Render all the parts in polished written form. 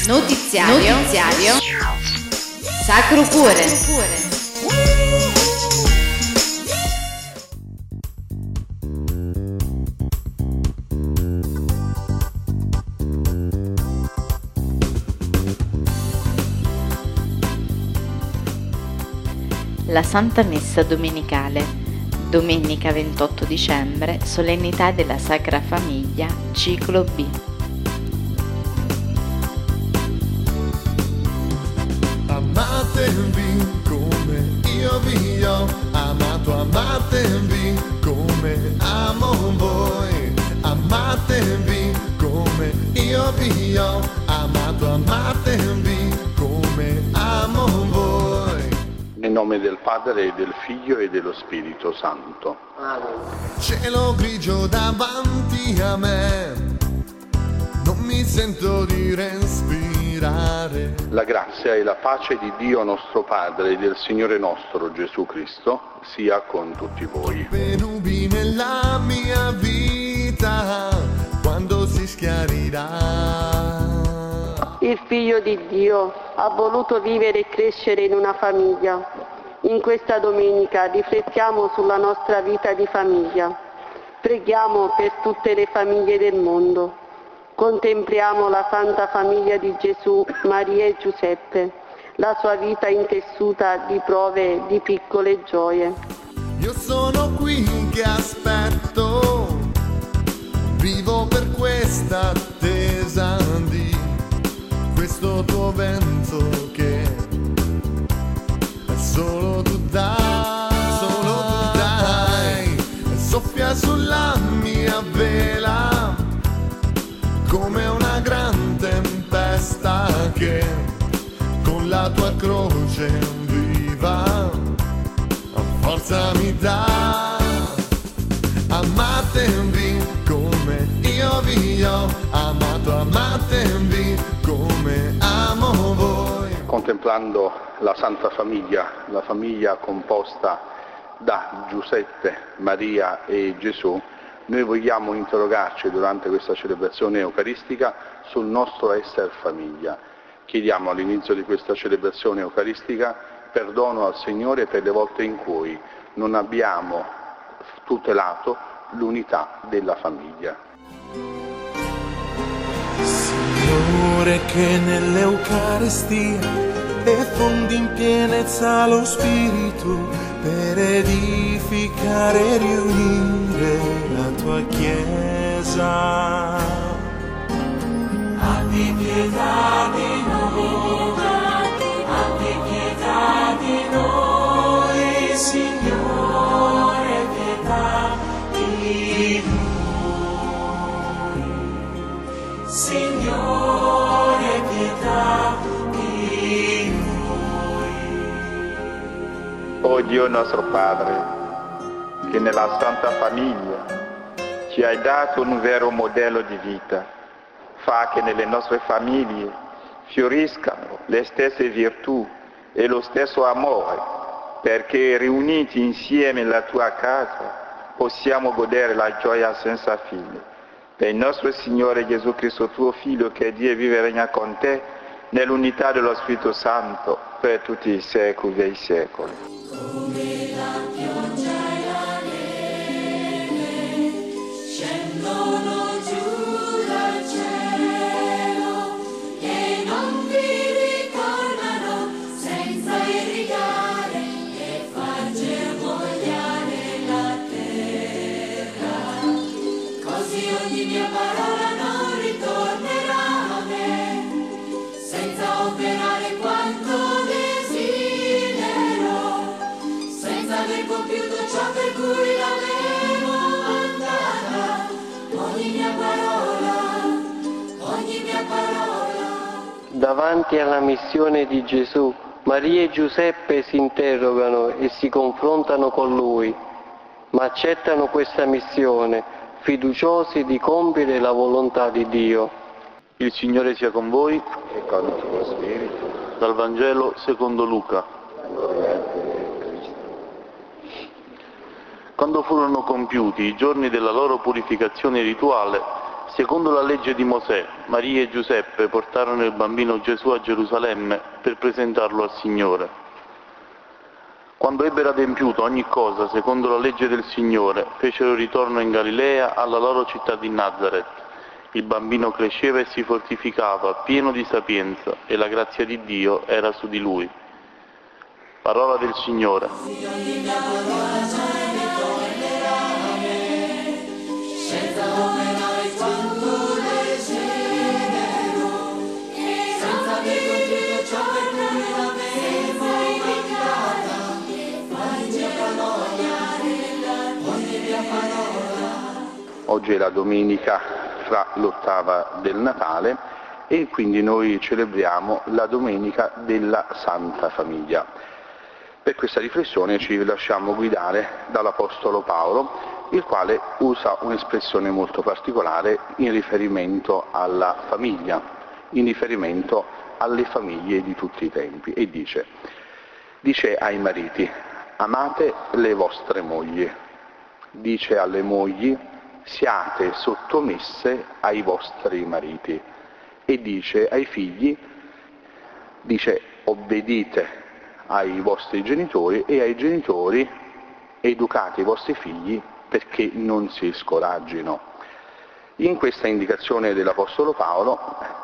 Notiziario Sacro Cuore. La Santa Messa Domenicale, domenica 28 dicembre, solennità della Sacra Famiglia, ciclo B. Amatevi come io vi ho amato, amatevi come amo voi, amatevi come io vi ho amato, amatevi come amo voi. Nel nome del Padre e del Figlio e dello Spirito Santo. Cielo grigio davanti a me, non mi sento di respirare. La grazia e la pace di Dio nostro Padre e del Signore nostro Gesù Cristo sia con tutti voi. Le nubi nella mia vita, quando si schiarirà. Il Figlio di Dio ha voluto vivere e crescere in una famiglia. In questa domenica riflettiamo sulla nostra vita di famiglia. Preghiamo per tutte le famiglie del mondo. Contempliamo la Santa Famiglia di Gesù, Maria e Giuseppe, la sua vita intessuta di prove e di piccole gioie. Io sono qui che aspetto, vivo per questa attesa di questo tuo vento che solo tu dai, soffia sulla mia vela come una gran tempesta che con la tua croce viva forza mi dà. Amatevi come io vi ho amato, amatevi come amo voi. Contemplando la Santa Famiglia, la famiglia composta da Giuseppe, Maria e Gesù, noi vogliamo interrogarci durante questa celebrazione eucaristica sul nostro essere famiglia. Chiediamo all'inizio di questa celebrazione eucaristica perdono al Signore per le volte in cui non abbiamo tutelato l'unità della famiglia. Signore, che nell'Eucaristia effondi in pienezza lo Spirito per edificare e riunire la tua Chiesa. Abbi pietà di noi, abbi pietà di noi, Signore, pietà di noi, Signore, pietà di noi. O Dio nostro Padre, che nella Santa Famiglia ci hai dato un vero modello di vita, fa che nelle nostre famiglie fioriscano le stesse virtù e lo stesso amore, perché riuniti insieme nella tua casa possiamo godere la gioia senza fine. Per il nostro Signore Gesù Cristo, tuo Figlio, che Dio vive e regna con te, nell'unità dello Spirito Santo, per tutti i secoli dei secoli. Come la pioggia e la neve scendono giù dal cielo e non vi ritornano senza irrigare e far germogliare la terra, così ogni mia parola non ritornerà a me senza operare quanto aver compiuto ciò per cui l'avevo mandata. Ogni mia parola. Davanti alla missione di Gesù, Maria e Giuseppe si interrogano e si confrontano con Lui, ma accettano questa missione, fiduciosi di compiere la volontà di Dio. Il Signore sia con voi e con il tuo spirito. Dal Vangelo secondo Luca. Quando furono compiuti i giorni della loro purificazione rituale, Secondo la legge di Mosè, Maria e Giuseppe portarono il bambino Gesù a Gerusalemme per presentarlo al Signore. Quando ebbero adempiuto ogni cosa secondo la legge del Signore, fecero ritorno in Galilea alla loro città di Nazaret. Il bambino cresceva e si fortificava, pieno di sapienza, e la grazia di Dio era su di lui. Parola del Signore. Oggi è la domenica fra l'ottava del Natale e quindi noi celebriamo la domenica della Santa Famiglia. Per questa riflessione ci lasciamo guidare dall'Apostolo Paolo, il quale usa un'espressione molto particolare in riferimento alla famiglia, in riferimento alle famiglie di tutti i tempi, e dice ai mariti: amate le vostre mogli, dice alle mogli: siate sottomesse ai vostri mariti, e dice ai figli, obbedite ai vostri genitori, e ai genitori educate i vostri figli perché non si scoraggino. In questa indicazione dell'Apostolo Paolo,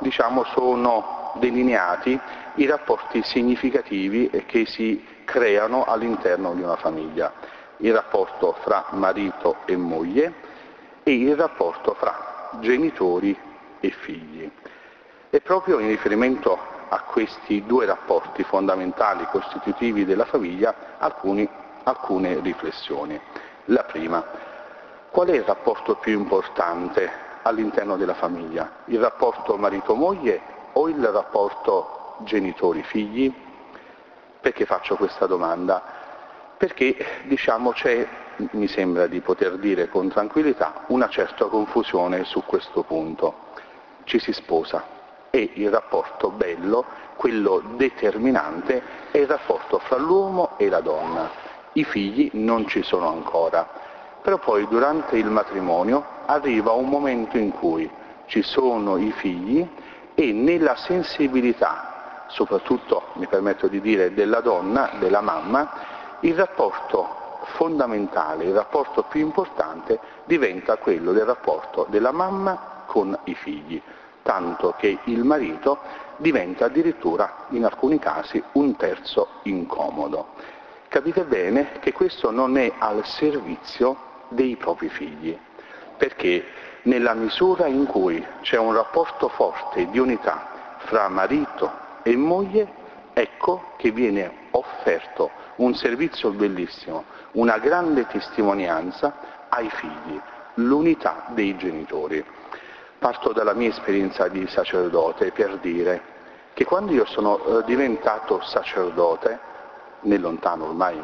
sono delineati i rapporti significativi che si creano all'interno di una famiglia: il rapporto fra marito e moglie e il rapporto fra genitori e figli. E proprio in riferimento a questi due rapporti fondamentali costitutivi della famiglia alcune riflessioni. La prima: qual è il rapporto più importante all'interno della famiglia? Il rapporto marito-moglie o il rapporto genitori-figli? Perché faccio questa domanda? Perché c'è, mi sembra di poter dire con tranquillità, una certa confusione su questo punto. Ci si sposa e il rapporto bello, quello determinante, è il rapporto fra l'uomo e la donna. I figli non ci sono ancora, però poi durante il matrimonio arriva un momento in cui ci sono i figli e nella sensibilità, soprattutto mi permetto di dire della donna, della mamma, il rapporto fondamentale, il rapporto più importante diventa quello del rapporto della mamma con i figli, tanto che il marito diventa addirittura in alcuni casi un terzo incomodo. Capite bene che questo non è al servizio dei propri figli, perché nella misura in cui c'è un rapporto forte di unità fra marito e moglie, ecco che viene offerto un servizio bellissimo, una grande testimonianza ai figli, l'unità dei genitori. Parto dalla mia esperienza di sacerdote per dire che quando io sono diventato sacerdote, nel lontano ormai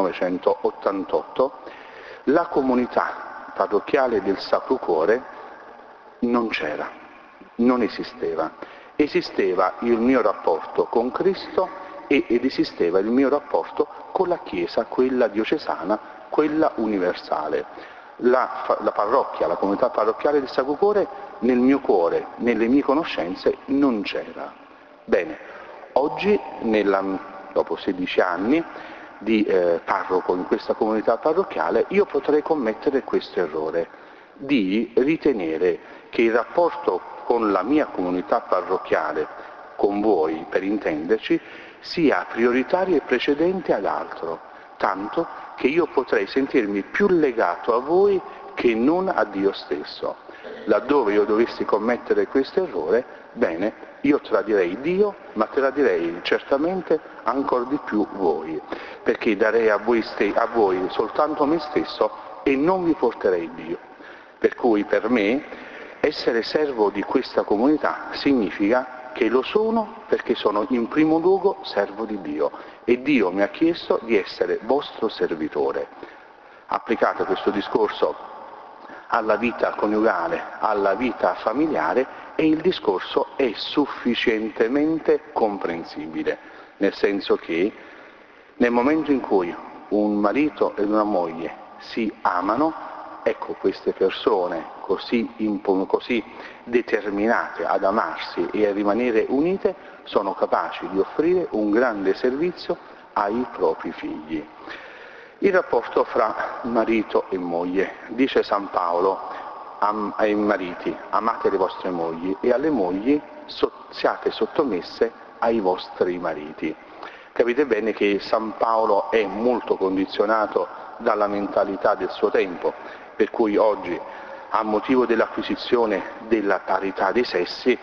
1988, la comunità parrocchiale del Sacro Cuore non c'era, non esisteva. Esisteva il mio rapporto con Cristo ed esisteva il mio rapporto con la Chiesa, quella diocesana, quella universale. La parrocchia, la comunità parrocchiale del Sacro Cuore nel mio cuore, nelle mie conoscenze non c'era. Bene, oggi, dopo 16 anni di parroco in questa comunità parrocchiale, io potrei commettere questo errore di ritenere che il rapporto con la mia comunità parrocchiale, con voi per intenderci, sia prioritario e precedente ad altro, tanto che io potrei sentirmi più legato a voi che non a Dio stesso. Laddove io dovessi commettere questo errore, bene, io tradirei Dio, ma tradirei certamente ancora di più voi, perché darei a voi soltanto me stesso e non vi porterei Dio. Per cui per me essere servo di questa comunità significa che lo sono perché sono in primo luogo servo di Dio e Dio mi ha chiesto di essere vostro servitore. Applicate questo discorso alla vita coniugale, alla vita familiare, e il discorso è sufficientemente comprensibile, nel senso che nel momento in cui un marito ed una moglie si amano, ecco, queste persone così determinate ad amarsi e a rimanere unite sono capaci di offrire un grande servizio ai propri figli. Il rapporto fra marito e moglie. Dice San Paolo ai mariti: amate le vostre mogli, e alle mogli siate sottomesse ai vostri mariti. Capite bene che San Paolo è molto condizionato dalla mentalità del suo tempo, per cui oggi, a motivo dell'acquisizione della parità dei sessi,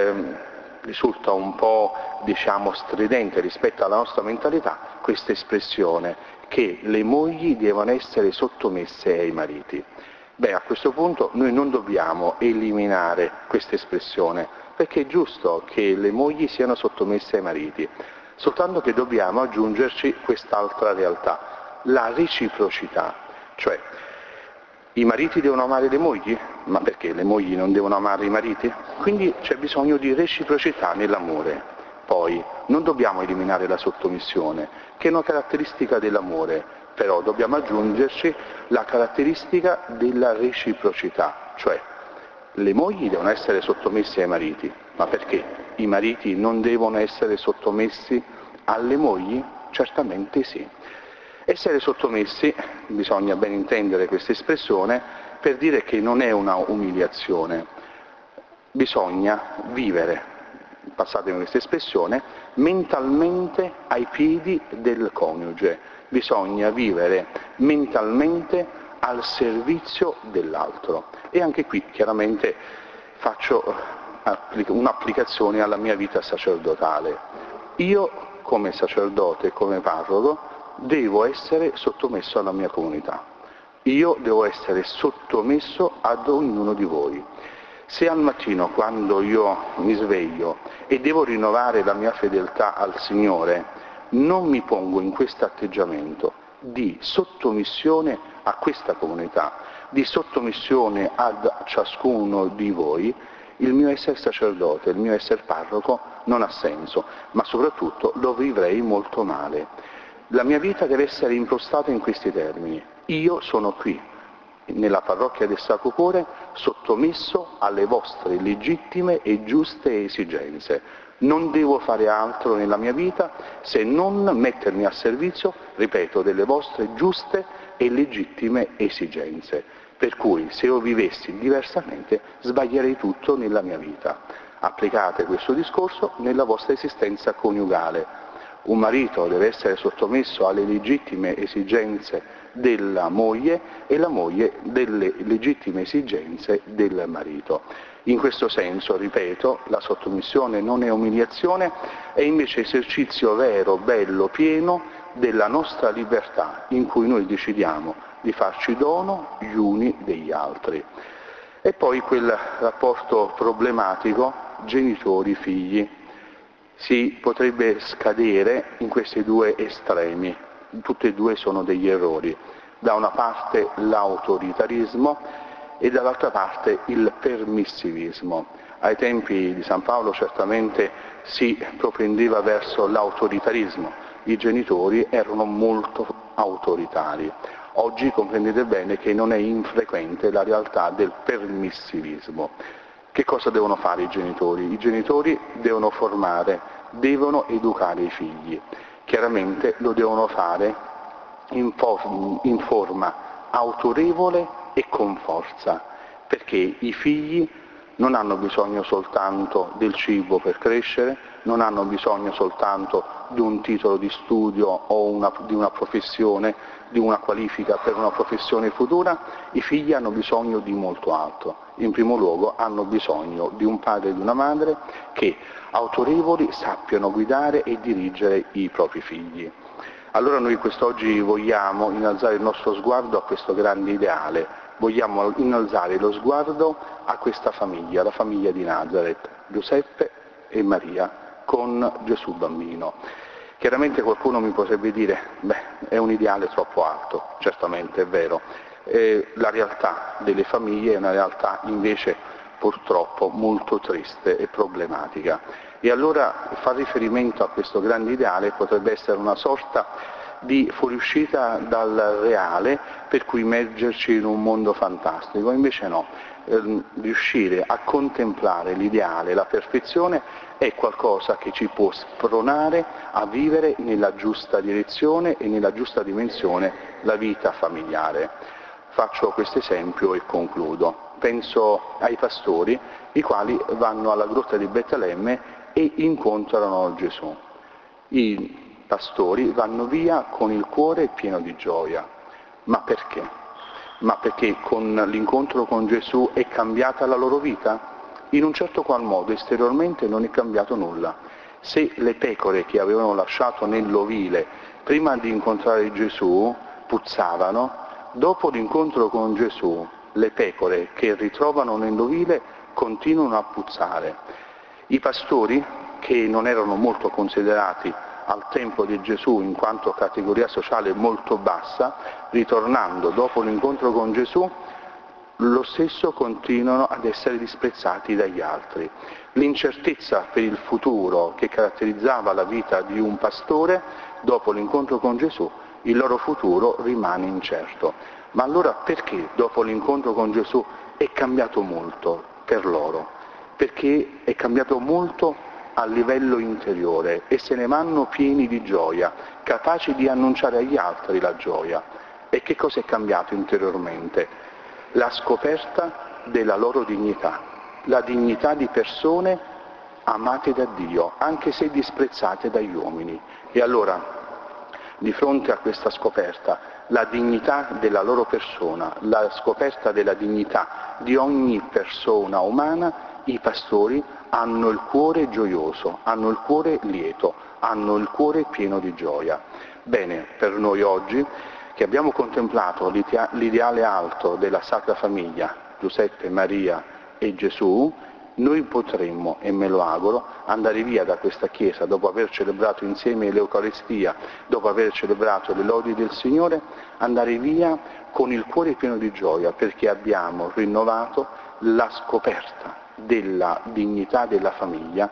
risulta un po', stridente rispetto alla nostra mentalità questa espressione che le mogli devono essere sottomesse ai mariti. Beh, a questo punto noi non dobbiamo eliminare questa espressione, perché è giusto che le mogli siano sottomesse ai mariti, soltanto che dobbiamo aggiungerci quest'altra realtà, la reciprocità, cioè i mariti devono amare le mogli? Ma perché le mogli non devono amare i mariti? Quindi c'è bisogno di reciprocità nell'amore. Poi non dobbiamo eliminare la sottomissione, che è una caratteristica dell'amore, però dobbiamo aggiungerci la caratteristica della reciprocità, cioè le mogli devono essere sottomesse ai mariti, ma perché i mariti non devono essere sottomessi alle mogli? Certamente sì. Essere sottomessi, bisogna ben intendere questa espressione, per dire che non è una umiliazione, bisogna vivere, passatemi questa espressione, mentalmente ai piedi del coniuge, bisogna vivere mentalmente al servizio dell'altro. E anche qui chiaramente faccio un'applicazione alla mia vita sacerdotale. Io come sacerdote, come parroco, devo essere sottomesso alla mia comunità. Io devo essere sottomesso ad ognuno di voi. Se al mattino, quando io mi sveglio e devo rinnovare la mia fedeltà al Signore, non mi pongo in questo atteggiamento di sottomissione a questa comunità, di sottomissione ad ciascuno di voi, il mio essere sacerdote, il mio essere parroco non ha senso, ma soprattutto lo vivrei molto male. La mia vita deve essere impostata in questi termini. Io sono qui, nella parrocchia del Sacro Cuore, sottomesso alle vostre legittime e giuste esigenze. Non devo fare altro nella mia vita se non mettermi a servizio, ripeto, delle vostre giuste e legittime esigenze. Per cui se io vivessi diversamente sbaglierei tutto nella mia vita. Applicate questo discorso nella vostra esistenza coniugale. Un marito deve essere sottomesso alle legittime esigenze della moglie e la moglie delle legittime esigenze del marito. In questo senso, ripeto, la sottomissione non è umiliazione, è invece esercizio vero, bello, pieno della nostra libertà, in cui noi decidiamo di farci dono gli uni degli altri. E poi quel rapporto problematico genitori-figli. Si potrebbe scadere in questi due estremi, tutti e due sono degli errori. Da una parte l'autoritarismo e dall'altra parte il permissivismo. Ai tempi di San Paolo certamente si propendeva verso l'autoritarismo, i genitori erano molto autoritari. Oggi comprendete bene che non è infrequente la realtà del permissivismo. Che cosa devono fare i genitori? I genitori devono formare, devono educare i figli. Chiaramente lo devono fare in forma autorevole e con forza, perché i figli non hanno bisogno soltanto del cibo per crescere, non hanno bisogno soltanto di un titolo di studio o di una professione, di una qualifica per una professione futura. I figli hanno bisogno di molto altro. In primo luogo hanno bisogno di un padre e di una madre che, autorevoli, sappiano guidare e dirigere i propri figli. Allora noi quest'oggi vogliamo innalzare il nostro sguardo a questo grande ideale, vogliamo innalzare lo sguardo a questa famiglia, la famiglia di Nazareth, Giuseppe e Maria, con Gesù bambino. Chiaramente qualcuno mi potrebbe dire, è un ideale troppo alto, certamente è vero. La realtà delle famiglie è una realtà invece purtroppo molto triste e problematica. E allora far riferimento a questo grande ideale potrebbe essere una sorta di fuoriuscita dal reale per cui immergerci in un mondo fantastico. Invece no, riuscire a contemplare l'ideale, la perfezione è qualcosa che ci può spronare a vivere nella giusta direzione e nella giusta dimensione la vita familiare. Faccio questo esempio e concludo. Penso ai pastori, i quali vanno alla grotta di Betlemme e incontrano Gesù. I pastori vanno via con il cuore pieno di gioia. Ma perché? Ma perché con l'incontro con Gesù è cambiata la loro vita? In un certo qual modo esteriormente non è cambiato nulla. Se le pecore che avevano lasciato nell'ovile prima di incontrare Gesù puzzavano, dopo l'incontro con Gesù le pecore che ritrovano nell'ovile continuano a puzzare. I pastori, che non erano molto considerati al tempo di Gesù in quanto categoria sociale molto bassa, ritornando dopo l'incontro con Gesù, lo stesso continuano ad essere disprezzati dagli altri. L'incertezza per il futuro che caratterizzava la vita di un pastore, dopo l'incontro con Gesù, il loro futuro rimane incerto. Ma allora perché dopo l'incontro con Gesù è cambiato molto per loro? Perché è cambiato molto a livello interiore e se ne vanno pieni di gioia, capaci di annunciare agli altri la gioia. E che cosa è cambiato interiormente? La scoperta della loro dignità, la dignità di persone amate da Dio, anche se disprezzate dagli uomini. E allora, di fronte a questa scoperta, la dignità della loro persona, la scoperta della dignità di ogni persona umana, i pastori hanno il cuore gioioso, hanno il cuore lieto, hanno il cuore pieno di gioia. Bene, per noi oggi, che abbiamo contemplato l'ideale alto della Sacra Famiglia, Giuseppe, Maria e Gesù, noi potremmo, e me lo auguro, andare via da questa Chiesa dopo aver celebrato insieme l'Eucaristia, dopo aver celebrato le lodi del Signore, andare via con il cuore pieno di gioia perché abbiamo rinnovato la scoperta della dignità della famiglia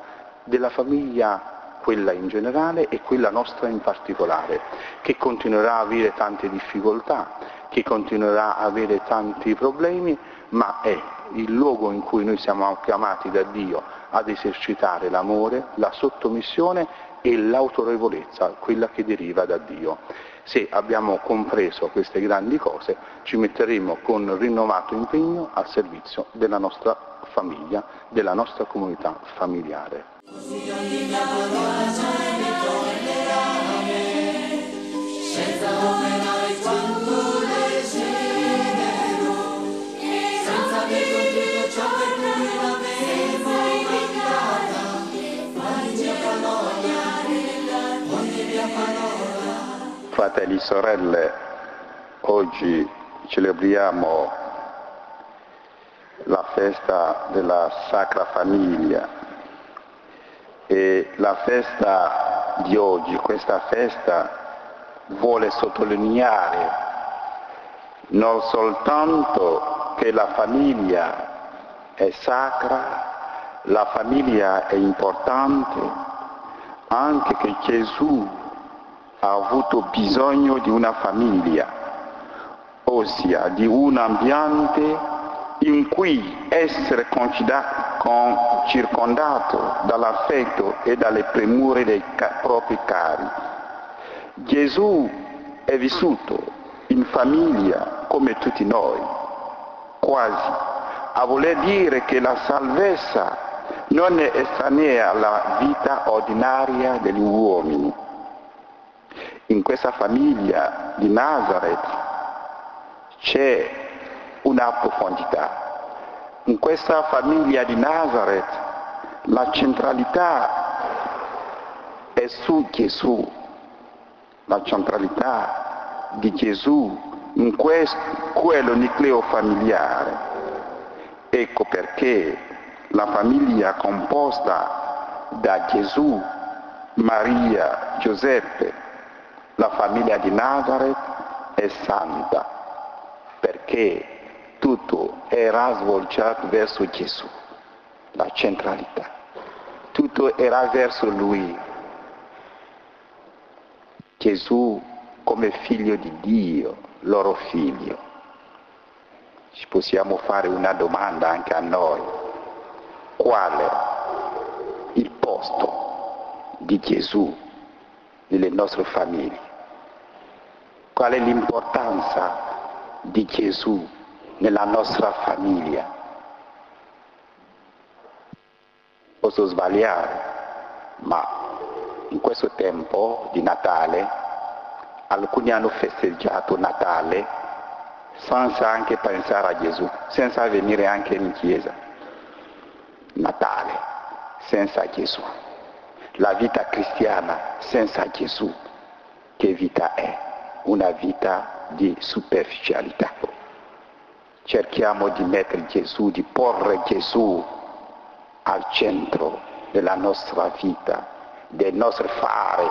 quella in generale e quella nostra in particolare, che continuerà a avere tante difficoltà, che continuerà a avere tanti problemi, ma è il luogo in cui noi siamo chiamati da Dio ad esercitare l'amore, la sottomissione e l'autorevolezza, quella che deriva da Dio. Se abbiamo compreso queste grandi cose, ci metteremo con rinnovato impegno al servizio della nostra famiglia, della nostra comunità familiare. Fratelli e sorelle, oggi celebriamo la festa della Sacra Famiglia e la festa di oggi, questa festa vuole sottolineare non soltanto che la famiglia è sacra, la famiglia è importante, anche che Gesù ha avuto bisogno di una famiglia, ossia di un ambiente in cui essere circondato dall'affetto e dalle premure dei propri cari. Gesù è vissuto in famiglia come tutti noi, quasi, a voler dire che la salvezza non è estranea alla vita ordinaria degli uomini. In questa famiglia di Nazareth c'è una profondità. In questa famiglia di Nazareth la centralità è su Gesù, la centralità di Gesù in quello nucleo familiare. Ecco perché la famiglia composta da Gesù, Maria, Giuseppe, la famiglia di Nazareth è santa, perché tutto era svolto verso Gesù, la centralità. Tutto era verso Lui. Gesù come figlio di Dio, loro figlio. Ci possiamo fare una domanda anche a noi. Qual è il posto di Gesù nelle nostre famiglie? Qual è l'importanza di Gesù nella nostra famiglia? Posso sbagliare, ma in questo tempo di Natale alcuni hanno festeggiato Natale senza anche pensare a Gesù, senza venire anche in chiesa. Natale senza Gesù. La vita cristiana senza Gesù, che vita è? Una vita di superficialità. Cerchiamo di mettere Gesù, di porre Gesù al centro della nostra vita, del nostro fare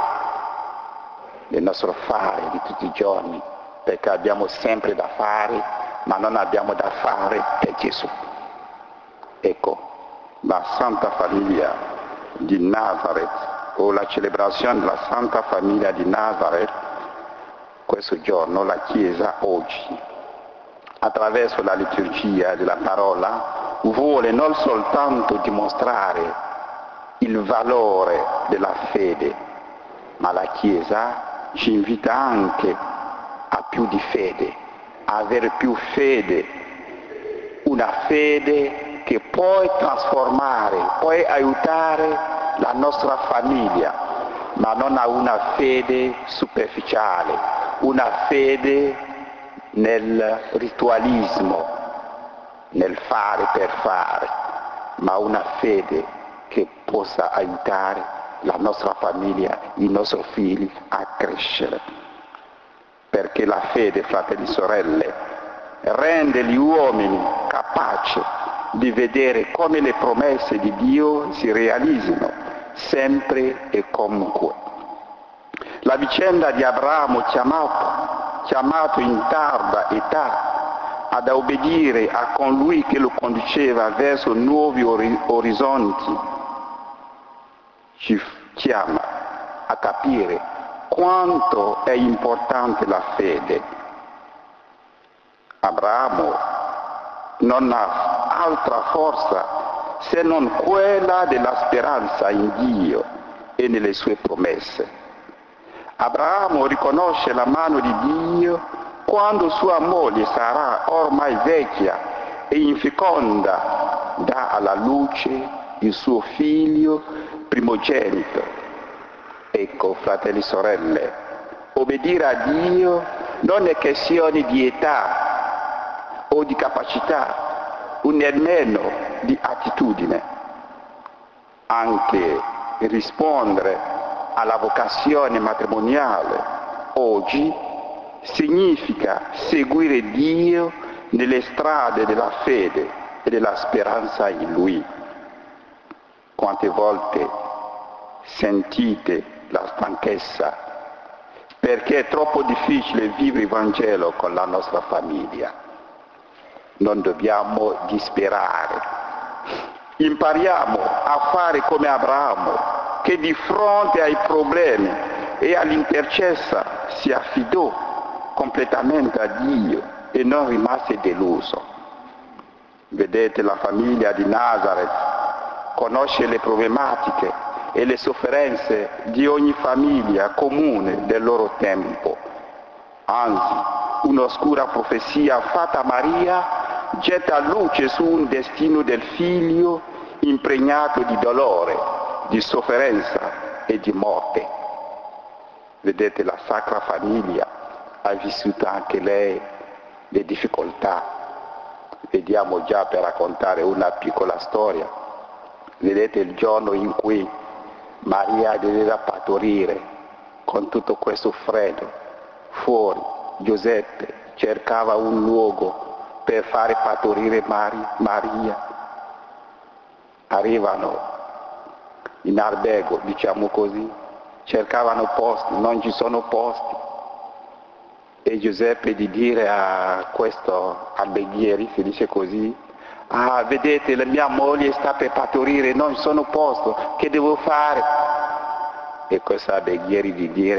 di tutti i giorni, perché abbiamo sempre da fare, ma non abbiamo da fare per Gesù. Ecco, la Santa Famiglia di Nazareth, o la celebrazione della Santa Famiglia di Nazareth, questo giorno la Chiesa oggi, attraverso la liturgia della parola, vuole non soltanto dimostrare il valore della fede, ma la Chiesa ci invita anche a più di fede, a avere più fede, una fede che può trasformare, può aiutare la nostra famiglia, ma non a una fede superficiale, una fede nel ritualismo, nel fare per fare, ma una fede che possa aiutare la nostra famiglia, i nostri figli a crescere. Perché la fede, fratelli e sorelle, rende gli uomini capaci di vedere come le promesse di Dio si realizzino sempre e comunque. La vicenda di Abramo, chiamato in tarda età ad obbedire a colui che lo conduceva verso nuovi orizzonti, ci chiama a capire quanto è importante la fede. Abramo non ha altra forza se non quella della speranza in Dio e nelle sue promesse. Abramo riconosce la mano di Dio quando sua moglie sarà ormai vecchia e infeconda, dà alla luce il suo figlio primogenito. Ecco, fratelli e sorelle, obbedire a Dio non è questione di età o di capacità, o nemmeno di attitudine. Anche rispondere alla vocazione matrimoniale oggi significa seguire Dio nelle strade della fede e della speranza in Lui. Quante volte sentite la stanchezza perché è troppo difficile vivere il Vangelo con la nostra famiglia? Non dobbiamo disperare. Impariamo a fare come Abramo, che di fronte ai problemi e all'intercessa si affidò completamente a Dio e non rimase deluso. Vedete, la famiglia di Nazareth conosce le problematiche e le sofferenze di ogni famiglia comune del loro tempo. Anzi, un'oscura profezia fatta a Maria getta luce su un destino del figlio impregnato di dolore, di sofferenza e di morte. Vedete, la Sacra Famiglia ha vissuto anche lei le difficoltà. Vediamo già, per raccontare una piccola storia. Vedete il giorno in cui Maria doveva partorire, con tutto questo freddo, fuori, Giuseppe cercava un luogo per fare partorire Maria. Arrivano in albergo, diciamo così, cercavano posti, non ci sono posti. E Giuseppe di dire a questo alberghieri, si dice così: ah, vedete, la mia moglie sta per partorire, non sono posto, che devo fare? E questo alberghieri di dire: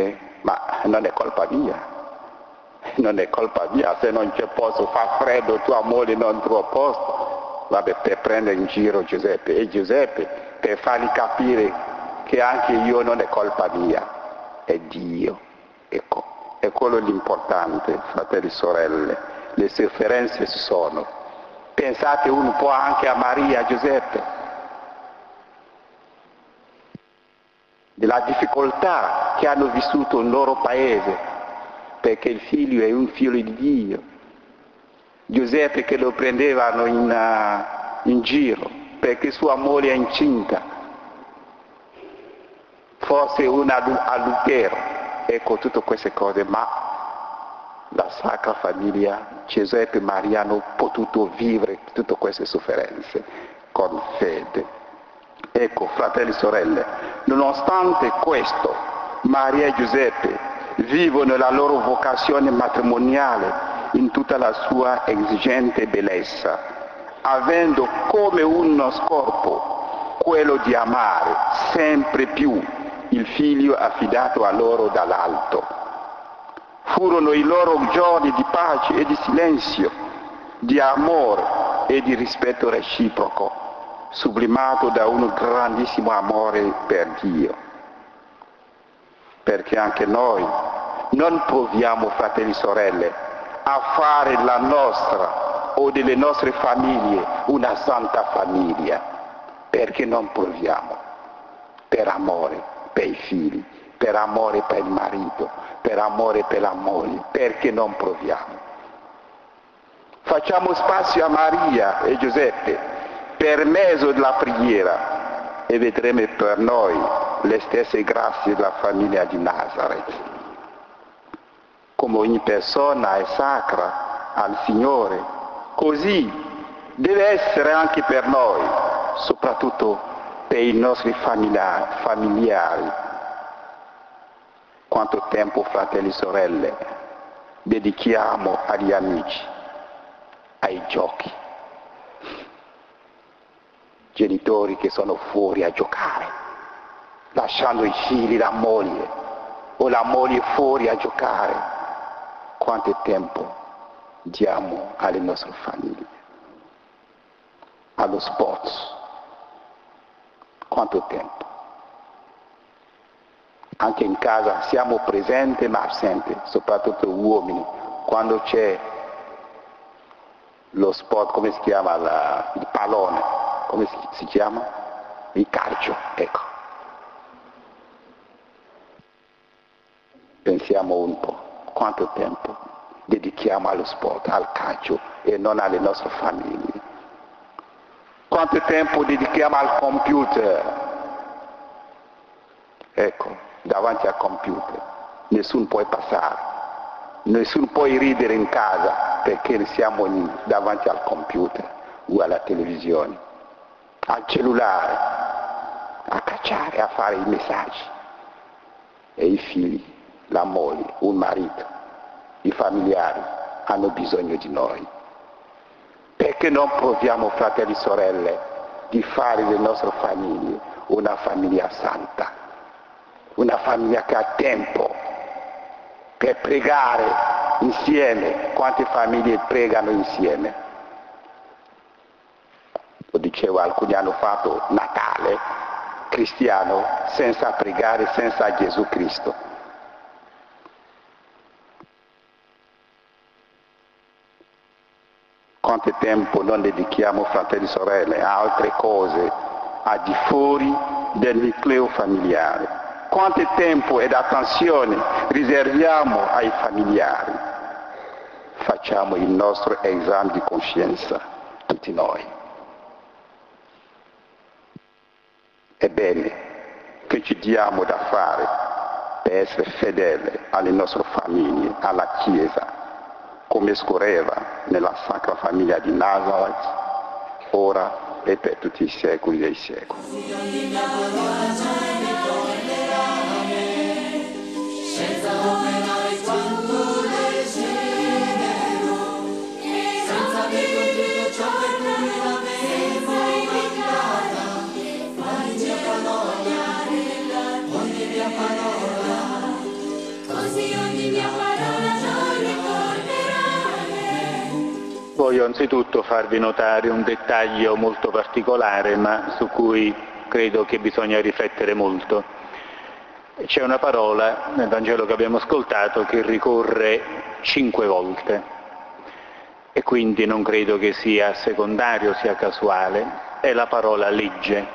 ma non è colpa mia. Non è colpa mia, se non c'è posto, fa freddo, tua moglie non trova posto. Vabbè, per prendere in giro Giuseppe, e Giuseppe per fargli capire che anche io non è colpa mia, è Dio. Ecco, è quello l'importante, fratelli e sorelle. Le sofferenze ci sono. Pensate un po' anche a Maria e Giuseppe, della difficoltà che hanno vissuto nel loro paese, perché il figlio è un figlio di Dio. Giuseppe che lo prendevano in giro perché sua moglie è incinta, forse un adultero, ecco tutte queste cose, ma la Sacra Famiglia, Giuseppe e Maria hanno potuto vivere tutte queste sofferenze con fede. Ecco, fratelli e sorelle, nonostante questo, Maria e Giuseppe vivono la loro vocazione matrimoniale in tutta la sua esigente bellezza, avendo come uno scopo quello di amare sempre più il figlio affidato a loro dall'alto. Furono i loro giorni di pace e di silenzio, di amore e di rispetto reciproco, sublimato da un grandissimo amore per Dio. Perché anche noi non proviamo, fratelli e sorelle, a fare la nostra o delle nostre famiglie una santa famiglia, perché non proviamo per amore per i figli, per amore per il marito, per amore per la moglie, perché non proviamo. Facciamo spazio a Maria e Giuseppe per mezzo della preghiera e vedremo per noi le stesse grazie della famiglia di Nazareth. Come ogni persona è sacra al Signore, così deve essere anche per noi, soprattutto per i nostri familiari. Quanto tempo, fratelli e sorelle, dedichiamo agli amici, ai giochi, genitori che sono fuori a giocare, lasciando i figli, la moglie, o la moglie fuori a giocare. Quanto tempo diamo alle nostre famiglie, allo sport? Quanto tempo? Anche in casa siamo presenti ma assenti, soprattutto uomini, quando c'è lo sport, come si chiama, il pallone, come si chiama? Il calcio, ecco. Pensiamo un po', quanto tempo dedichiamo allo sport, al calcio e non alle nostre famiglie. Quanto tempo dedichiamo al computer? Ecco, davanti al computer nessuno può passare, nessuno può ridere in casa perché siamo davanti al computer o alla televisione, al cellulare, a cacciare, a fare i messaggi. E i figli, la moglie, un marito, i familiari hanno bisogno di noi. Perché non proviamo, fratelli e sorelle, di fare le nostre famiglie una famiglia santa, una famiglia che ha tempo per pregare insieme? Quante famiglie pregano insieme? Lo dicevo, alcuni hanno fatto Natale cristiano senza pregare, senza Gesù Cristo. Quanto tempo non dedichiamo, fratelli e sorelle, a altre cose, al di fuori del nucleo familiare? Quanto tempo ed attenzione riserviamo ai familiari? Facciamo il nostro esame di coscienza, tutti noi. È bene che ci diamo da fare per essere fedeli alle nostre famiglie, alla Chiesa, come scorreva nella Sacra Famiglia di Nazareth, ora e per tutti i secoli dei secoli. Senza operare quanto desidero, senza che con tutto ciò per cui l'avevo mandata, ogni mia parola Voglio anzitutto farvi notare un dettaglio molto particolare, ma su cui credo che bisogna riflettere molto. C'è una parola nel Vangelo che abbiamo ascoltato che ricorre 5 volte e quindi non credo che sia secondario, sia casuale, è la parola legge.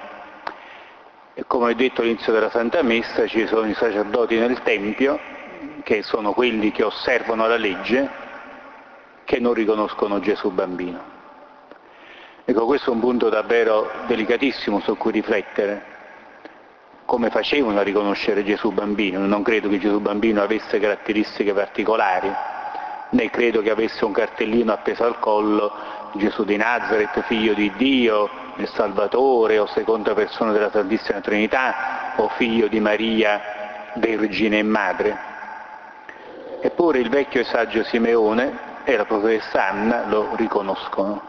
E come ho detto all'inizio della Santa Messa, ci sono i sacerdoti nel Tempio, che sono quelli che osservano la legge, che non riconoscono Gesù bambino. Ecco, questo è un punto davvero delicatissimo su cui riflettere. Come facevano a riconoscere Gesù bambino? Non credo che Gesù bambino avesse caratteristiche particolari, né credo che avesse un cartellino appeso al collo, Gesù di Nazaret, figlio di Dio, il Salvatore, o seconda persona della Santissima Trinità, o figlio di Maria, Vergine e Madre. Eppure il vecchio e saggio Simeone e la profetessa Anna lo riconoscono.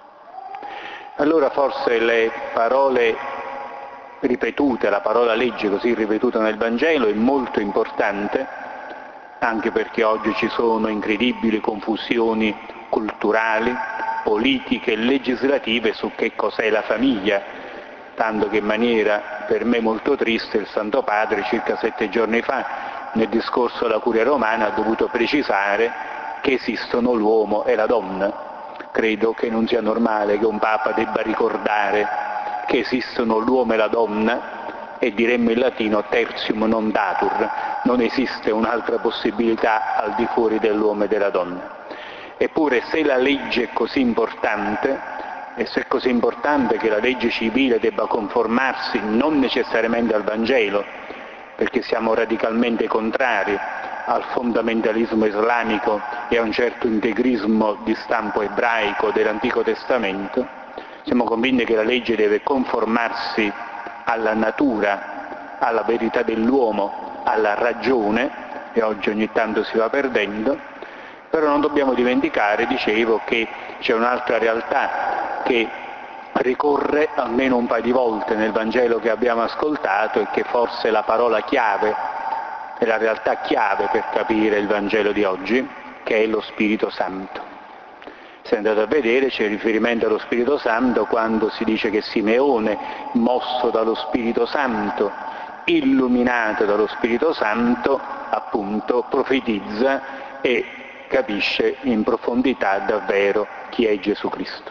Allora forse le parole ripetute, la parola legge così ripetuta nel Vangelo è molto importante, anche perché oggi ci sono incredibili confusioni culturali, politiche e legislative su che cos'è la famiglia, tanto che in maniera per me molto triste il Santo Padre circa 7 giorni fa nel discorso alla Curia Romana ha dovuto precisare che esistono l'uomo e la donna. Credo che non sia normale che un Papa debba ricordare che esistono l'uomo e la donna, e diremmo in latino tertium non datur, non esiste un'altra possibilità al di fuori dell'uomo e della donna. Eppure se la legge è così importante, e se è così importante che la legge civile debba conformarsi non necessariamente al Vangelo, perché siamo radicalmente contrari al fondamentalismo islamico e a un certo integrismo di stampo ebraico dell'Antico Testamento, siamo convinti che la legge deve conformarsi alla natura, alla verità dell'uomo, alla ragione, e oggi ogni tanto si va perdendo, però non dobbiamo dimenticare, dicevo, che c'è un'altra realtà che ricorre almeno un paio di volte nel Vangelo che abbiamo ascoltato e che forse è la parola chiave, è la realtà chiave per capire il Vangelo di oggi, che è lo Spirito Santo. Se andate a vedere c'è riferimento allo Spirito Santo quando si dice che Simeone, mosso dallo Spirito Santo, illuminato dallo Spirito Santo, appunto profetizza e capisce in profondità davvero chi è Gesù Cristo.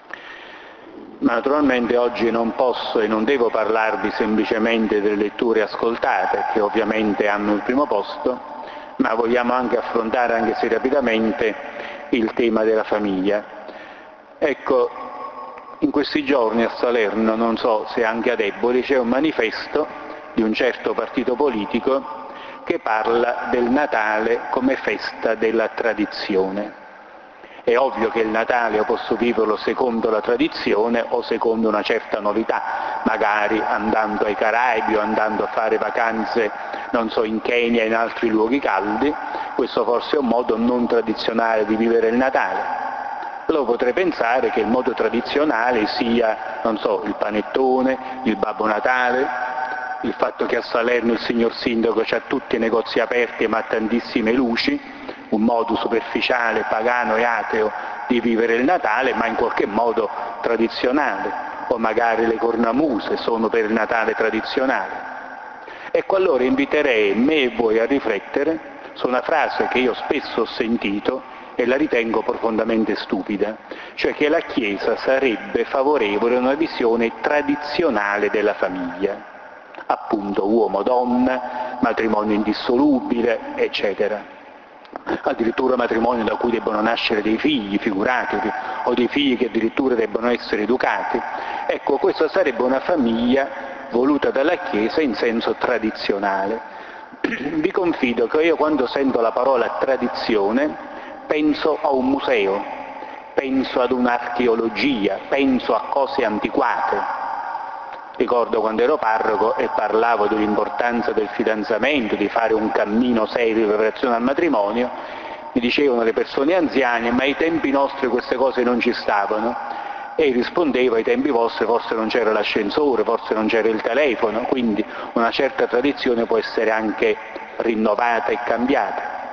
Ma naturalmente oggi non posso e non devo parlarvi semplicemente delle letture ascoltate, che ovviamente hanno il primo posto, ma vogliamo anche affrontare, anche se rapidamente, il tema della famiglia. Ecco, in questi giorni a Salerno, non so se anche ad Eboli, c'è un manifesto di un certo partito politico che parla del Natale come festa della tradizione. È ovvio che il Natale io posso viverlo secondo la tradizione o secondo una certa novità, magari andando ai Caraibi o andando a fare vacanze, non so, in Kenya e in altri luoghi caldi. Questo forse è un modo non tradizionale di vivere il Natale. Allora potrei pensare che il modo tradizionale sia, non so, il panettone, il Babbo Natale, il fatto che a Salerno il signor Sindaco ha tutti i negozi aperti ma tantissime luci, un modo superficiale, pagano e ateo di vivere il Natale, ma in qualche modo tradizionale, o magari le cornamuse sono per il Natale tradizionale. Ecco, allora inviterei me e voi a riflettere su una frase che io spesso ho sentito e la ritengo profondamente stupida, cioè che la Chiesa sarebbe favorevole a una visione tradizionale della famiglia, appunto uomo-donna, matrimonio indissolubile, eccetera. Addirittura matrimonio da cui debbono nascere dei figli, figuratevi, o dei figli che addirittura debbono essere educati. Ecco, questa sarebbe una famiglia voluta dalla Chiesa in senso tradizionale. Vi confido che io quando sento la parola tradizione penso a un museo, penso ad un'archeologia, penso a cose antiquate. Ricordo quando ero parroco e parlavo dell'importanza del fidanzamento, di fare un cammino serio di preparazione al matrimonio, mi dicevano le persone anziane: ma ai tempi nostri queste cose non ci stavano. E rispondevo: ai tempi vostri forse non c'era l'ascensore, forse non c'era il telefono, quindi una certa tradizione può essere anche rinnovata e cambiata.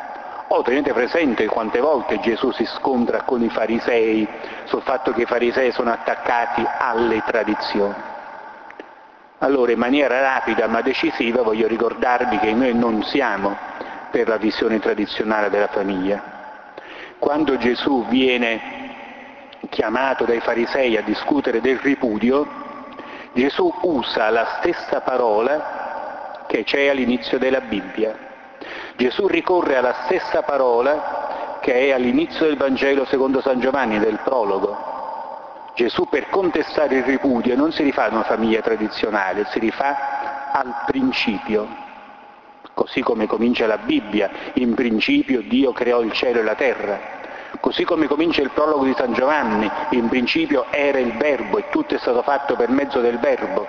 O tenete presente quante volte Gesù si scontra con i farisei sul fatto che i farisei sono attaccati alle tradizioni. Allora, in maniera rapida ma decisiva voglio ricordarvi che noi non siamo per la visione tradizionale della famiglia. Quando Gesù viene chiamato dai farisei a discutere del ripudio, Gesù usa la stessa parola che c'è all'inizio della Bibbia. Gesù ricorre alla stessa parola che è all'inizio del Vangelo secondo San Giovanni, del prologo. Gesù, per contestare il ripudio, non si rifà a una famiglia tradizionale, si rifà al principio. Così come comincia la Bibbia, in principio Dio creò il cielo e la terra. Così come comincia il prologo di San Giovanni, in principio era il Verbo e tutto è stato fatto per mezzo del Verbo.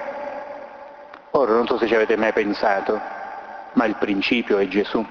Ora non so se ci avete mai pensato, ma il principio è Gesù.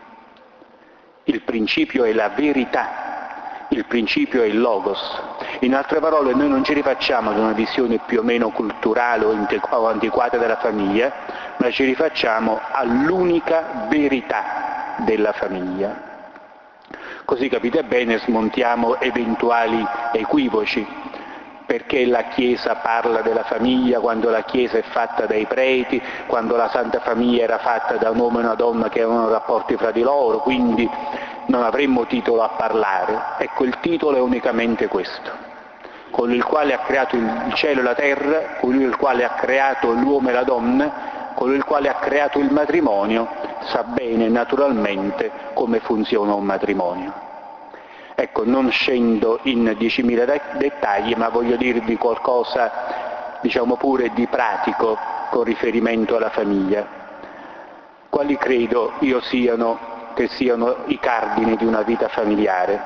Il principio è la verità, il principio è il Logos. In altre parole, noi non ci rifacciamo ad una visione più o meno culturale o antiquata della famiglia, ma ci rifacciamo all'unica verità della famiglia. Così capite bene, smontiamo eventuali equivoci, perché la Chiesa parla della famiglia quando la Chiesa è fatta dai preti, quando la Santa Famiglia era fatta da un uomo e una donna che avevano rapporti fra di loro, quindi non avremmo titolo a parlare. Ecco, il titolo è unicamente questo: colui il quale ha creato il cielo e la terra, colui il quale ha creato l'uomo e la donna, colui il quale ha creato il matrimonio, sa bene naturalmente come funziona un matrimonio. Ecco, non scendo in 10.000 dettagli, ma voglio dirvi qualcosa, diciamo pure, di pratico con riferimento alla famiglia. Quali credo io che siano i cardini di una vita familiare?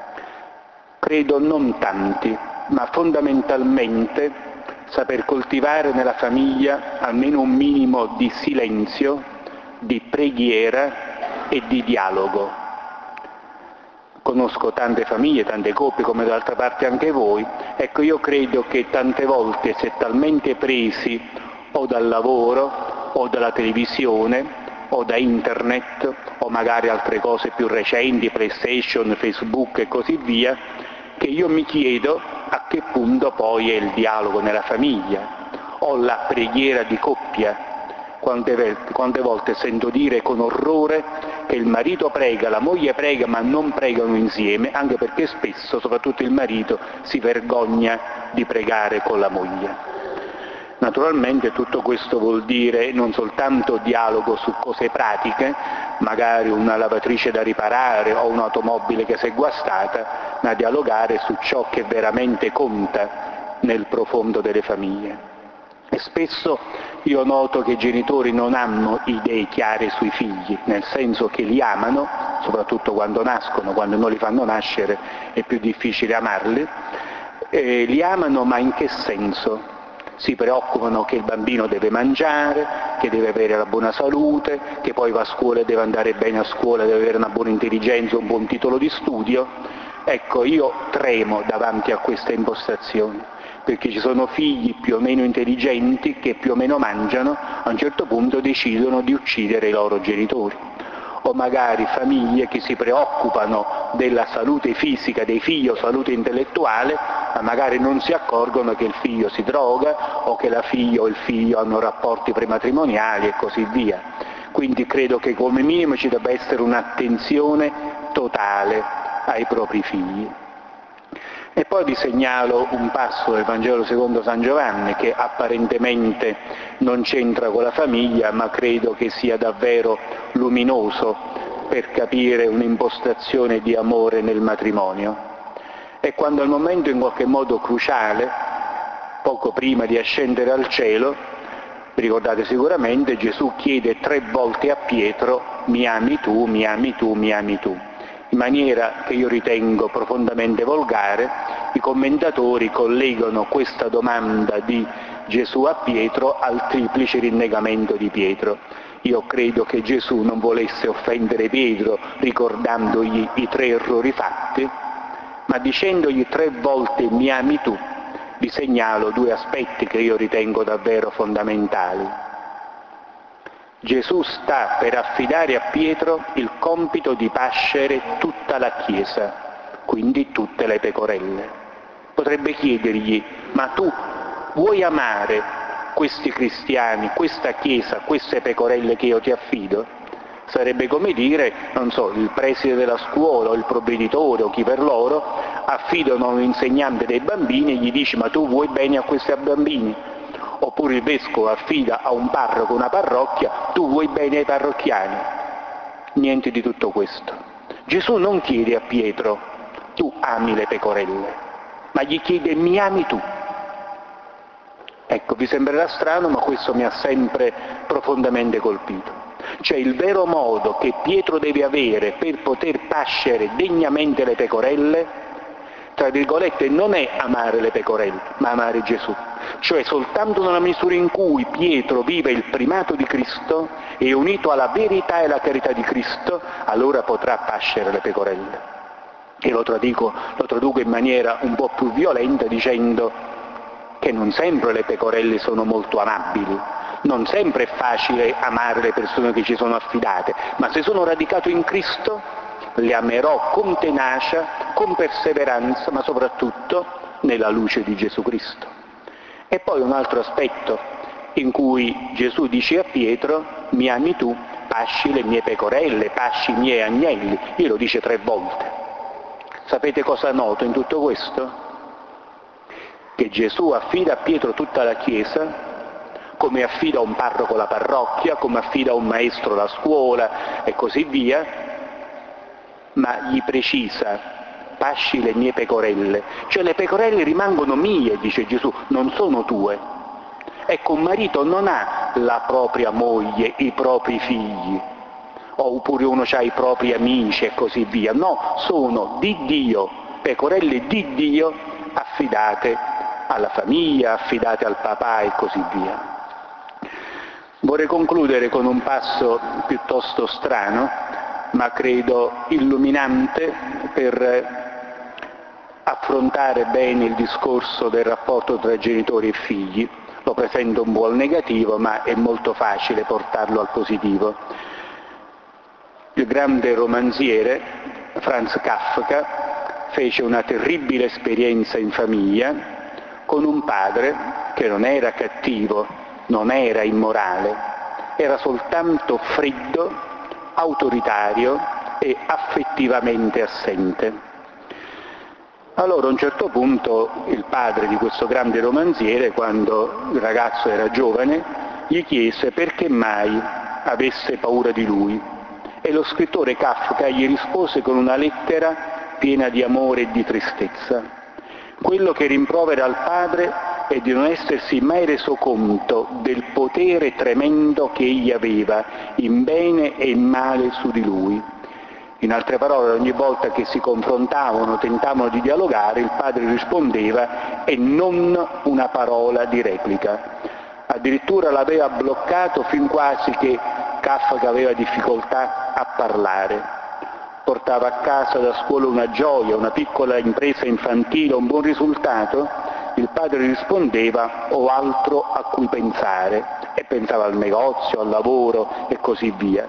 Credo non tanti, ma fondamentalmente saper coltivare nella famiglia almeno un minimo di silenzio, di preghiera e di dialogo. Conosco tante famiglie, tante coppie, come d'altra parte anche voi. Ecco, io credo che tante volte si è talmente presi o dal lavoro o dalla televisione o da internet o magari altre cose più recenti, PlayStation, Facebook e così via, che io mi chiedo a che punto poi è il dialogo nella famiglia o la preghiera di coppia. Quante volte sento dire con orrore che il marito prega, la moglie prega, ma non pregano insieme, anche perché spesso, soprattutto il marito, si vergogna di pregare con la moglie. Naturalmente tutto questo vuol dire non soltanto dialogo su cose pratiche, magari una lavatrice da riparare o un'automobile che si è guastata, ma dialogare su ciò che veramente conta nel profondo delle famiglie. E spesso io noto che i genitori non hanno idee chiare sui figli, nel senso che li amano, soprattutto quando nascono, quando non li fanno nascere è più difficile amarli, li amano, ma in che senso? Si preoccupano che il bambino deve mangiare, che deve avere la buona salute, che poi va a scuola e deve andare bene a scuola, deve avere una buona intelligenza, un buon titolo di studio. Ecco, io tremo davanti a queste impostazioni, perché ci sono figli più o meno intelligenti che più o meno mangiano, a un certo punto decidono di uccidere i loro genitori. O magari famiglie che si preoccupano della salute fisica dei figli o salute intellettuale, ma magari non si accorgono che il figlio si droga o che la figlia o il figlio hanno rapporti prematrimoniali e così via. Quindi credo che come minimo ci debba essere un'attenzione totale ai propri figli. E poi vi segnalo un passo del Vangelo secondo San Giovanni che apparentemente non c'entra con la famiglia, ma credo che sia davvero luminoso per capire un'impostazione di amore nel matrimonio. E quando al momento in qualche modo cruciale, poco prima di ascendere al cielo, vi ricordate sicuramente, Gesù chiede 3 volte a Pietro: mi ami tu, mi ami tu, mi ami tu. In maniera che io ritengo profondamente volgare, i commentatori collegano questa domanda di Gesù a Pietro al triplice rinnegamento di Pietro. Io credo che Gesù non volesse offendere Pietro ricordandogli i 3 errori fatti, ma dicendogli 3 volte mi ami tu, vi segnalo 2 aspetti che io ritengo davvero fondamentali. Gesù sta per affidare a Pietro il compito di pascere tutta la Chiesa, quindi tutte le pecorelle. Potrebbe chiedergli: ma tu vuoi amare questi cristiani, questa Chiesa, queste pecorelle che io ti affido? Sarebbe come dire, non so, il preside della scuola o il provveditore o chi per loro affidano a un insegnante dei bambini e gli dice: ma tu vuoi bene a questi bambini? Oppure il vescovo affida a un parroco una parrocchia: tu vuoi bene ai parrocchiani? Niente di tutto questo. Gesù non chiede a Pietro: tu ami le pecorelle, ma gli chiede: mi ami tu? Ecco, vi sembrerà strano, ma questo mi ha sempre profondamente colpito. Cioè, il vero modo che Pietro deve avere per poter pascere degnamente le pecorelle, tra virgolette, non è amare le pecorelle, ma amare Gesù. Cioè, soltanto nella misura in cui Pietro vive il primato di Cristo, è unito alla verità e alla carità di Cristo, allora potrà pascere le pecorelle. E lo traduco in maniera un po' più violenta dicendo che non sempre le pecorelle sono molto amabili, non sempre è facile amare le persone che ci sono affidate, ma se sono radicato in Cristo le amerò con tenacia, con perseveranza, ma soprattutto nella luce di Gesù Cristo. E poi un altro aspetto in cui Gesù dice a Pietro: mi ami tu, pasci le mie pecorelle, pasci i miei agnelli. Io lo dice 3 volte. Sapete cosa noto in tutto questo? Che Gesù affida a Pietro tutta la Chiesa, come affida a un parroco la parrocchia, come affida a un maestro la scuola e così via, ma gli precisa: pasci le mie pecorelle. Cioè, le pecorelle rimangono mie, dice Gesù, non sono tue. Ecco, un marito non ha la propria moglie, i propri figli, oppure uno ha i propri amici e così via. No, sono di Dio, pecorelle di Dio, affidate alla famiglia, affidate al papà e così via. Vorrei concludere con un passo piuttosto strano, ma credo illuminante per affrontare bene il discorso del rapporto tra genitori e figli. Lo presento un po' al negativo, ma è molto facile portarlo al positivo. Il grande romanziere Franz Kafka fece una terribile esperienza in famiglia con un padre che non era cattivo, non era immorale, era soltanto freddo, autoritario e affettivamente assente. Allora a un certo punto il padre di questo grande romanziere, quando il ragazzo era giovane, gli chiese perché mai avesse paura di lui, e lo scrittore Kafka gli rispose con una lettera piena di amore e di tristezza. Quello che rimprovera al padre è di non essersi mai reso conto del potere tremendo che egli aveva in bene e in male su di lui. In altre parole, ogni volta che si confrontavano, tentavano di dialogare, il padre rispondeva e non una parola di replica. Addirittura l'aveva bloccato fin quasi che Kafka aveva difficoltà a parlare. Portava a casa da scuola una gioia, una piccola impresa infantile, un buon risultato, il padre rispondeva: ho altro a cui pensare, e pensava al negozio, al lavoro e così via.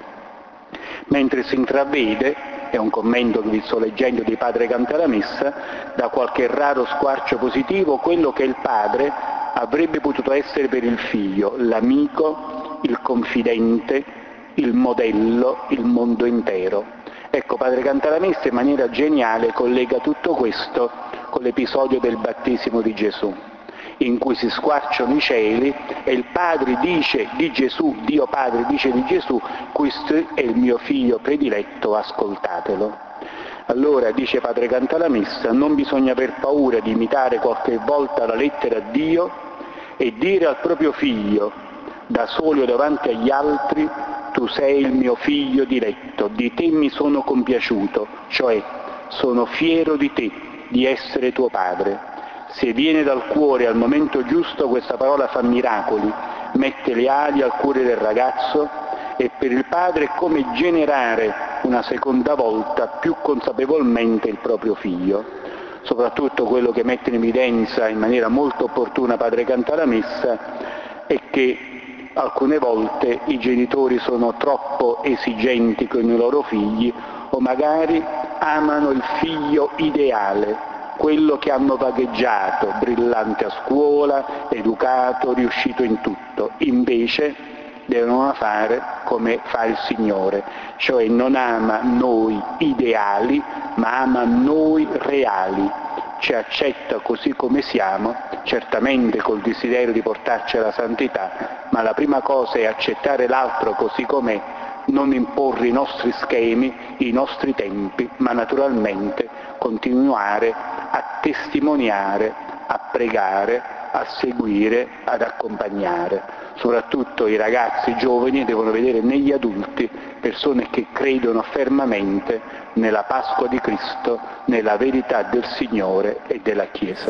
Mentre si intravede, è un commento che vi sto leggendo di Padre Cantalamessa, da qualche raro squarcio positivo, quello che il padre avrebbe potuto essere per il figlio, l'amico, il confidente, il modello, il mondo intero. Ecco, Padre Cantalamessa in maniera geniale collega tutto questo con l'episodio del battesimo di Gesù, in cui si squarciano i cieli e il Padre dice di Gesù, Dio Padre dice di Gesù: questo è il mio figlio prediletto, ascoltatelo. Allora, dice Padre Cantalamessa, non bisogna aver paura di imitare qualche volta la lettera a Dio e dire al proprio figlio, da soli o davanti agli altri: tu sei il mio figlio diletto, di te mi sono compiaciuto, cioè sono fiero di te, di essere tuo padre. Se viene dal cuore al momento giusto, questa parola fa miracoli, mette le ali al cuore del ragazzo, e per il padre è come generare una seconda volta più consapevolmente il proprio figlio. Soprattutto quello che mette in evidenza in maniera molto opportuna Padre Cantalamessa è che alcune volte i genitori sono troppo esigenti con i loro figli o magari amano il figlio ideale, quello che hanno vagheggiato, brillante a scuola, educato, riuscito in tutto. Invece devono fare come fa il Signore, cioè non ama noi ideali, ma ama noi reali. Ci accetta così come siamo, certamente col desiderio di portarci alla santità, ma la prima cosa è accettare l'altro così com'è, non imporre i nostri schemi, i nostri tempi, ma naturalmente continuare a testimoniare, a pregare, a seguire, ad accompagnare. Soprattutto i ragazzi giovani devono vedere negli adulti persone che credono fermamente nella Pasqua di Cristo, nella verità del Signore e della Chiesa.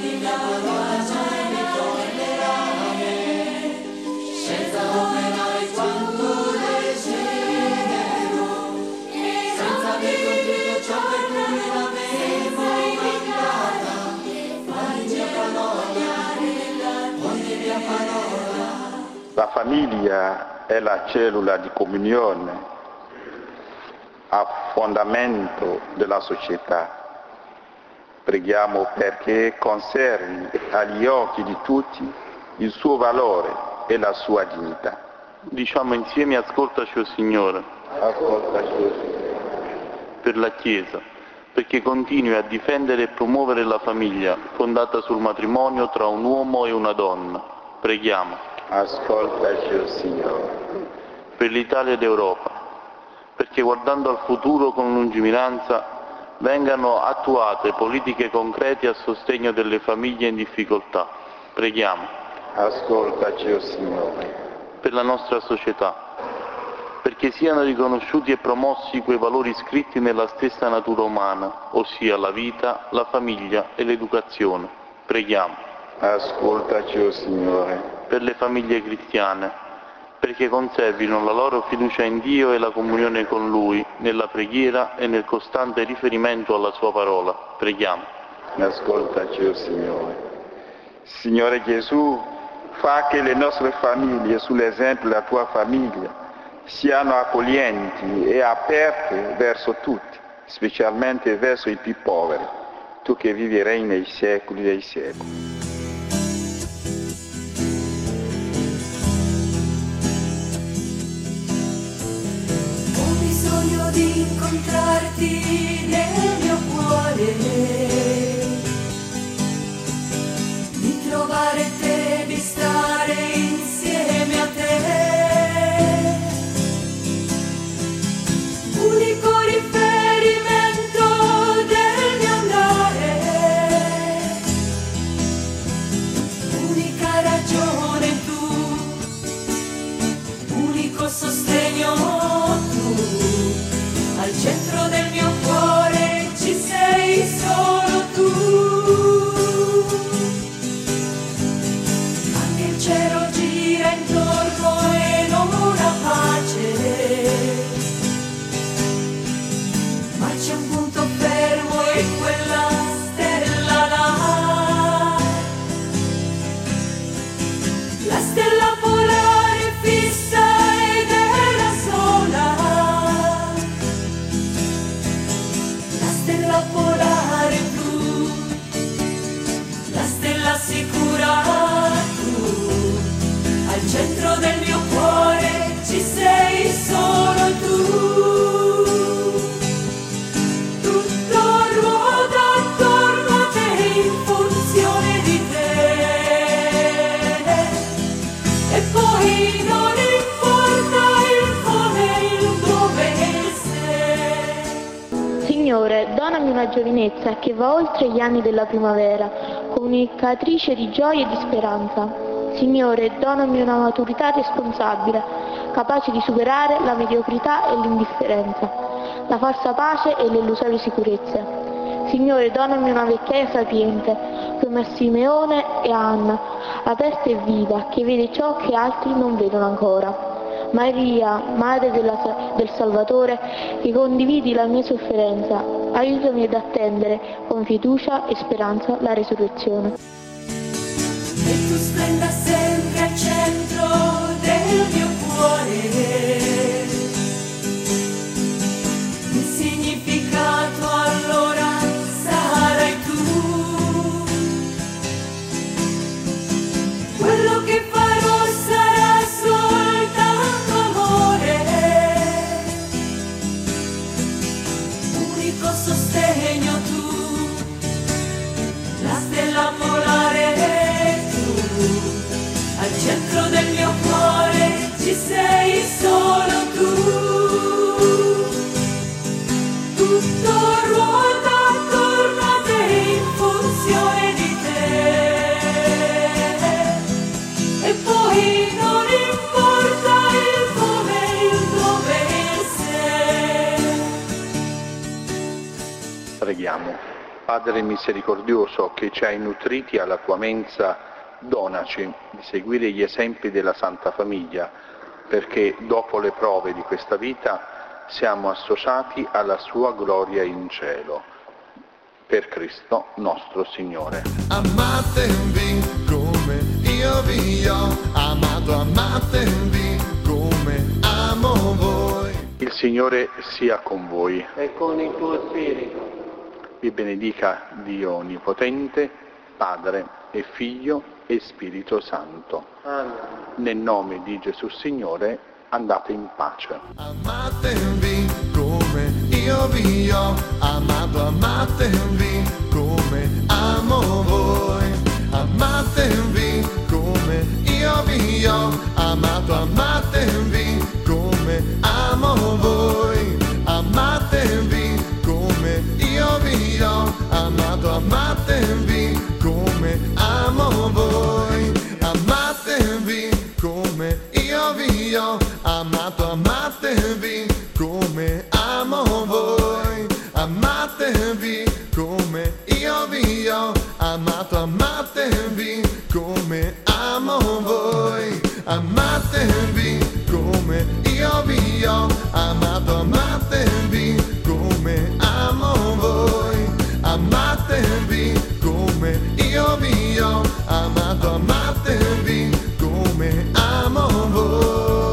La famiglia è la cellula di comunione, a fondamento della società. Preghiamo perché conservi agli occhi di tutti il suo valore e la sua dignità. Diciamo insieme: ascoltaci, o Signore. Ascoltaci, o Signore. Per la Chiesa, perché continui a difendere e promuovere la famiglia fondata sul matrimonio tra un uomo e una donna. Preghiamo. Ascoltaci, o Signore. Per l'Italia ed Europa, perché guardando al futuro con lungimiranza vengano attuate politiche concrete a sostegno delle famiglie in difficoltà. Preghiamo. Ascoltaci, o Signore. Per la nostra società, perché siano riconosciuti e promossi quei valori scritti nella stessa natura umana, ossia la vita, la famiglia e l'educazione. Preghiamo. Ascoltaci, o Signore. Per le famiglie cristiane, perché conservino la loro fiducia in Dio e la comunione con Lui, nella preghiera e nel costante riferimento alla Sua parola. Preghiamo. Ascoltaci, o Signore. Signore Gesù, fa che le nostre famiglie, sull'esempio della Tua famiglia, siano accoglienti e aperte verso tutti, specialmente verso i più poveri, Tu che vivi e regni nei secoli dei secoli. Di incontrarti nel mio cuore, di trovare te, di stare insieme a te, unico riferimento del mio andare, unica ragione tu, unico sostegno. Al centro del mio cuore ci sei solo tu. Anche il cielo gira intorno e non ha pace, ma c'è un punto fermo e quella stella là, la stella polare fissa ed è la sola. La polare blu, la stella sicura tu, al centro del mio cuore ci sei solo tu. Tutto ruota attorno a te in funzione di te, e poi non importa il come, il dove e il se. Signore, donami una giovinezza che va oltre gli anni della primavera, comunicatrice di gioia e di speranza. Signore, donami una maturità responsabile, capace di superare la mediocrità e l'indifferenza, la falsa pace e le illusorie sicurezze. Signore, donami una vecchiaia sapiente, come a Simeone e Anna, aperta e viva, che vede ciò che altri non vedono ancora. Maria, Madre del Salvatore, che condividi la mia sofferenza, aiutami ad attendere con fiducia e speranza la resurrezione. E tu splenda sempre al centro del Padre misericordioso, che ci hai nutriti alla tua mensa, donaci di seguire gli esempi della Santa Famiglia, perché dopo le prove di questa vita siamo associati alla sua gloria in cielo. Per Cristo nostro Signore. Amatevi come io vi ho amato, amatevi come amo voi. Il Signore sia con voi. E con il tuo spirito. Vi benedica Dio Onnipotente, Padre e Figlio e Spirito Santo. Amen. Nel nome di Gesù Signore, andate in pace. Amatevi come io vi ho amato, amatevi come amo voi. Amatevi come io vi ho amato, amatevi come amo voi. Amatevi come io vi ho amato, amatevi come amo voi. Amatevi come io vi ho amato, amatevi come amo voi. Amatevi come io vi ho amato, amatevi come amo voi. Amatevi come io vi ho amato, amatevi come amo voi. Amatevi come io vi ho amato, amatevi come amo voi.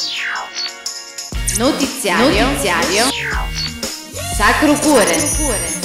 Notiziario Sacro Cuore.